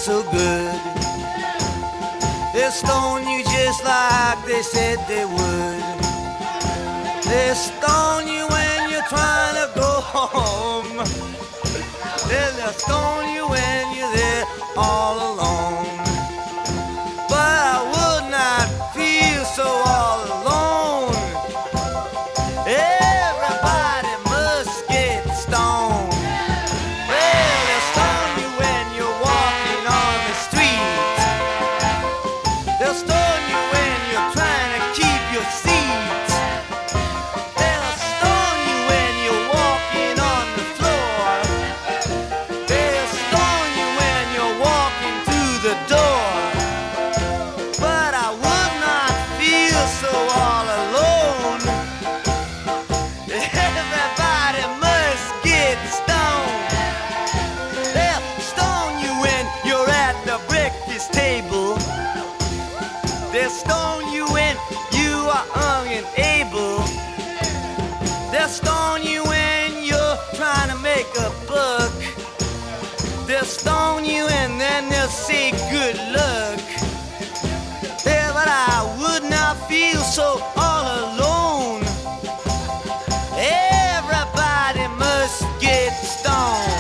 so good. They'll stone you just like they said they would. They'll stone you when you're trying to go home. They'll stone you when you're there all alone. But I would not feel so all alone. Everybody must get stoned. Well, they'll stone you when you're walking on the street. They'll stone you when you're trying to keep your seat. They'll stone you when you're walking on the floor. They'll stone you when you're walking through the door. But I would not feel so all alone. Everybody must get stoned. They'll stone you when you're at the breakfast table. They'll stone you when you are unable. They'll stone you when you're trying to make a buck. They'll stone you and then they'll say good luck. Yeah, but I would not feel so all alone. Everybody must get stoned.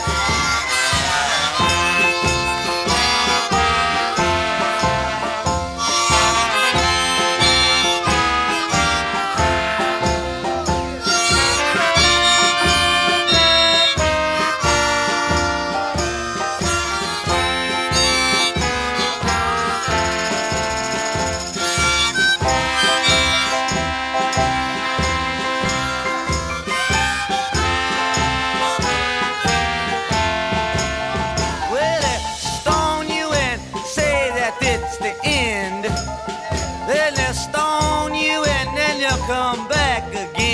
Well, they stone you and say that it's the end. Then they stone you and then you'll come back again.